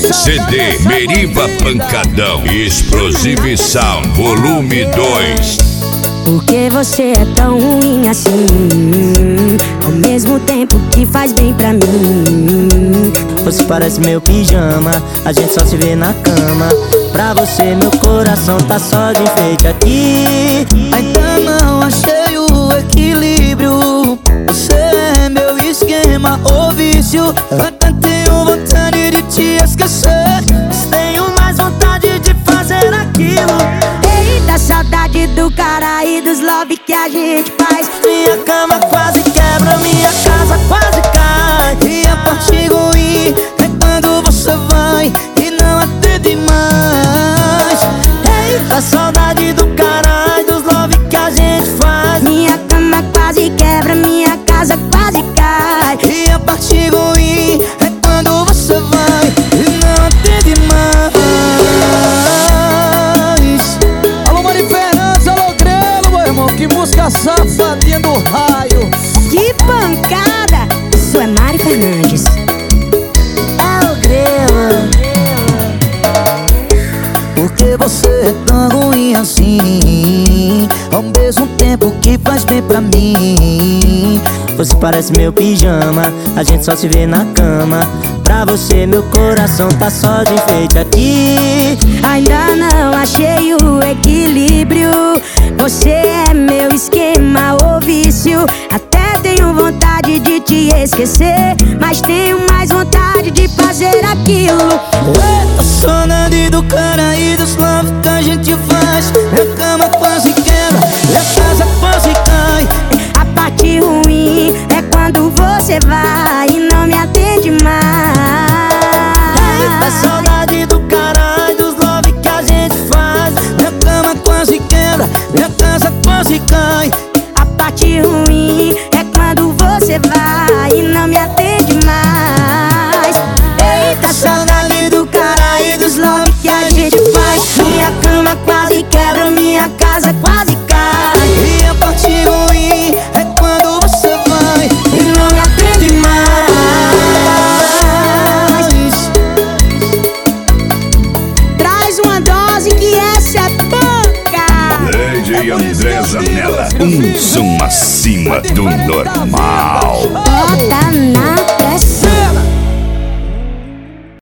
CD Meriva Pancadão Explosive Sound Volume 2. Por que você é tão ruim assim? Ao mesmo tempo que faz bem pra mim. Você parece meu pijama, a gente só se vê na cama. Pra você meu coração tá só de enfeite aqui. Ainda não achei o equilíbrio. Você é meu esquema ou vício. Até tenho vontade de te esquecer, mas tenho mais vontade de fazer aquilo. Eita, saudade do cara e dos love que a gente faz. Minha cama quase quebra, minha casa quase cai. E a parte ruim é quando você vai e não atende mais. Eita, saudade do cara e dos love que a gente faz. Minha cama quase quebra, minha casa quase cai. E a parte ruim é quando você vai e não atende mais. Alô, Mari Fernandes, alô, Grelo, meu irmão. Que música safadinha do raio. Que pancada! Isso é Mari Fernandes. É o Grelo. Por que você é tão ruim assim? Ao mesmo tempo que faz bem pra mim. Você parece meu pijama, a gente só se vê na cama. Pra você meu coração tá só de enfeite aqui. Ainda não achei o equilíbrio. Você é meu esquema ou vício. Até tenho vontade de te esquecer, mas tenho mais vontade de fazer aquilo. Eita, saudade do cara e dos love que a gente faz. Minha cama quase quebra, minha casa quase cai. A parte ruim é quando você vai e não me atende mais. Eita, saudade do cara e dos love que a gente faz. Minha cama quase quebra, minha casa quase cai. A parte ruim é quando você vai e não me atende mais. Eita, saudade do cara e dos love que a gente faz. Minha cama quase quebra, minha casa quase cai. E a parte ruim é quando você vai E não me atende mais. Traz uma dose que essa é pouca. DJ André Zanella, um som acima do normal. Bota na